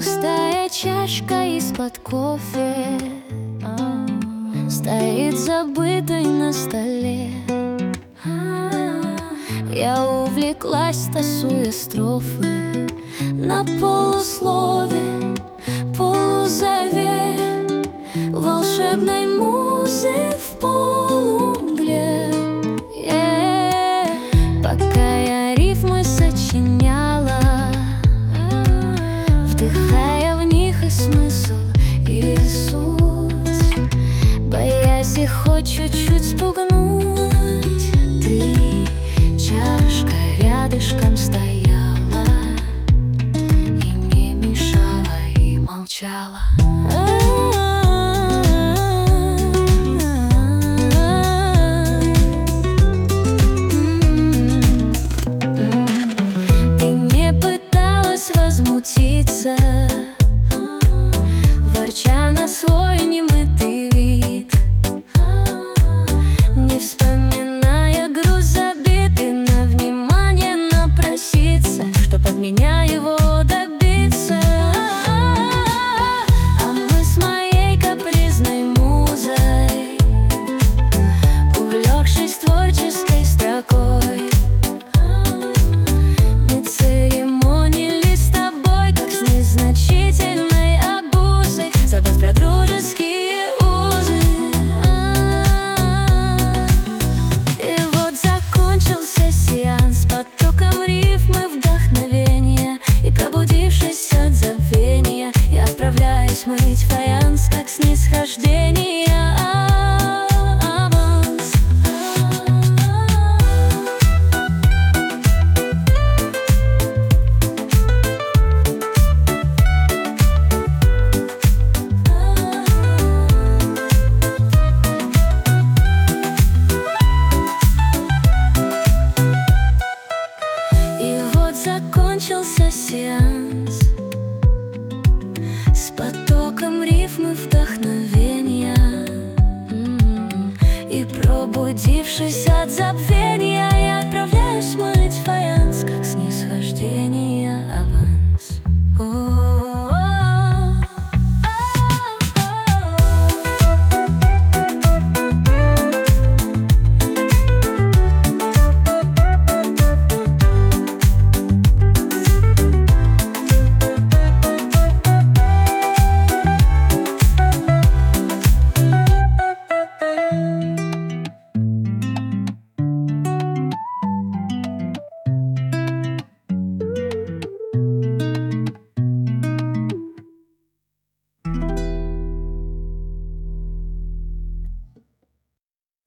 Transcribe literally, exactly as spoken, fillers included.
Пустая чашка из-под кофе стоит забытой на столе. Я увлеклась, тасуя строфы на полуслове, полузове волшебной музы в полумгле. Yeah. Пока я рифмы сочиняла, вдыхая в них и смысл, и суть, боясь их хоть чуть-чуть спугнуть. Ты, чашка, рядышком стояла и не мешала, и молчала. Ты не пыталась возмутиться, ворча на свой немытый вид, не вспоминая груз забит, и на внимание напроситься, чтоб от меня его добиться. А мы с моей капризной музой, увлекшись творческой строкой, не церемонились с тобой, как с незначительной обузой, забыв про дружеские узы. И вот закончился сеанс потоком рифмы вдохновения, и пробудившись от забвения, я отправляюсь мыть фаянс, как снисхождение. Аванс. И вот закончился сеанс с потоком рифмы вдохновения, и пробудившись от забвения,